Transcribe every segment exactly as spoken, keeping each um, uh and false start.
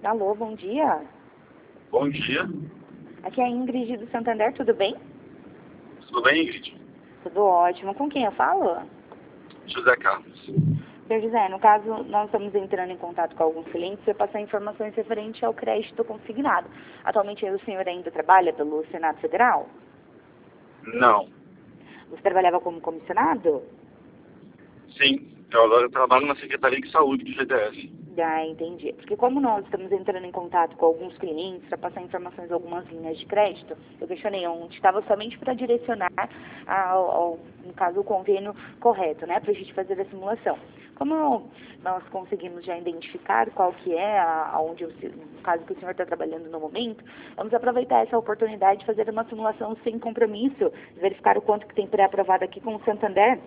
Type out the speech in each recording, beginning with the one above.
Alô, bom dia. Bom dia. Aqui é a Ingrid do Santander, tudo bem? Tudo bem, Ingrid? Tudo ótimo. Com quem eu falo? José Carlos. Senhor José, no caso, nós estamos entrando em contato com alguns clientes para passar informações referentes ao crédito consignado. Atualmente, o senhor ainda trabalha pelo Senado Federal? Não. Você trabalhava como comissionado? Sim. Eu agora trabalho na Secretaria de Saúde do G D S. Ah, entendi. Porque como nós estamos entrando em contato com alguns clientes para passar informações de algumas linhas de crédito, eu questionei onde estava somente para direcionar, ao, ao, no caso, o convênio correto, né, para a gente fazer a simulação. Como nós conseguimos já identificar qual que é, a, aonde o, no caso que o senhor está trabalhando no momento, vamos aproveitar essa oportunidade de fazer uma simulação sem compromisso, verificar o quanto que tem pré-aprovado aqui com o Santander.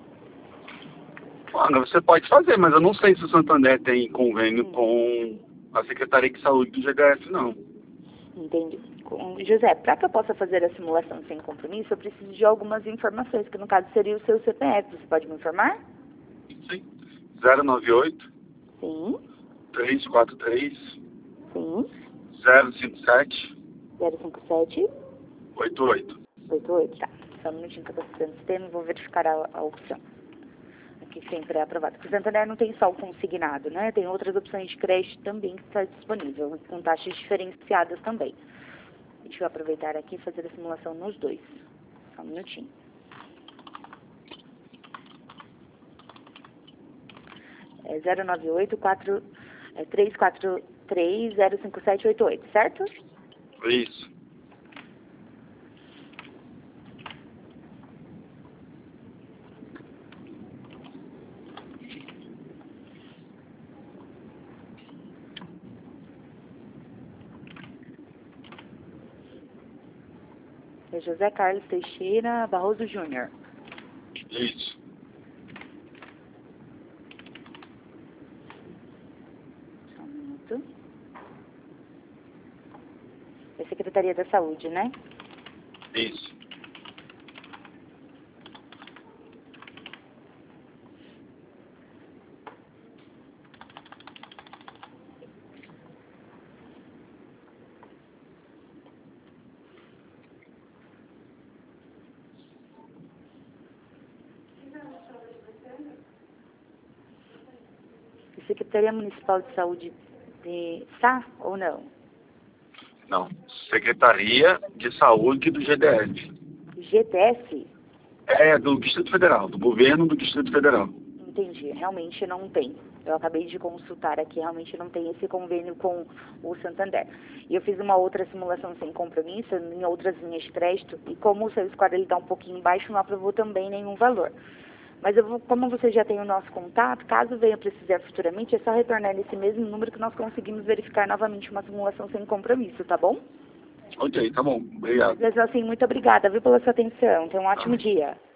Olha, você pode fazer, mas eu não sei se o Santander tem convênio Hum. com a Secretaria de Saúde do G D S, não. Entendi. Com- José, para que eu possa fazer a simulação sem compromisso, eu preciso de algumas informações, que no caso seria o seu C P F. Você pode me informar? Sim. zero nove oito, Sim, três quatro três, sim. zero cinco sete, zero cinco sete oito oito. oito oito. Tá. Só um minutinho que eu estou fazendo o sistema e vou verificar a, a opção. Aqui sempre é aprovado. Porque o Santander não tem só o consignado, né? Tem outras opções de crédito também que está disponível, com taxas diferenciadas também. Deixa eu aproveitar aqui e fazer a simulação nos dois. Só um minutinho. É zero nove oito, quatro, é, três quatro três, zero cinco sete oito oito, certo? Isso. É José Carlos Teixeira Barroso Júnior. Isso. Só um minuto. É Secretaria da Saúde, né? Isso. Secretaria Municipal de Saúde de S A ou não? Não. Secretaria de Saúde do G D S. G T S? É, do Distrito Federal, do governo do Distrito Federal. Entendi, realmente não tem. Eu acabei de consultar aqui, realmente não tem esse convênio com o Santander. E eu fiz uma outra simulação sem compromisso, em outras linhas de crédito, e como o seu score está um pouquinho baixo, não aprovou também nenhum valor. Mas eu vou, como você já tem o nosso contato, caso venha precisar futuramente, é só retornar nesse mesmo número que nós conseguimos verificar novamente uma simulação sem compromisso, tá bom? Ok, tá bom. Obrigado. Mas assim, muito obrigada, viu, pela sua atenção. Tenha um ótimo dia.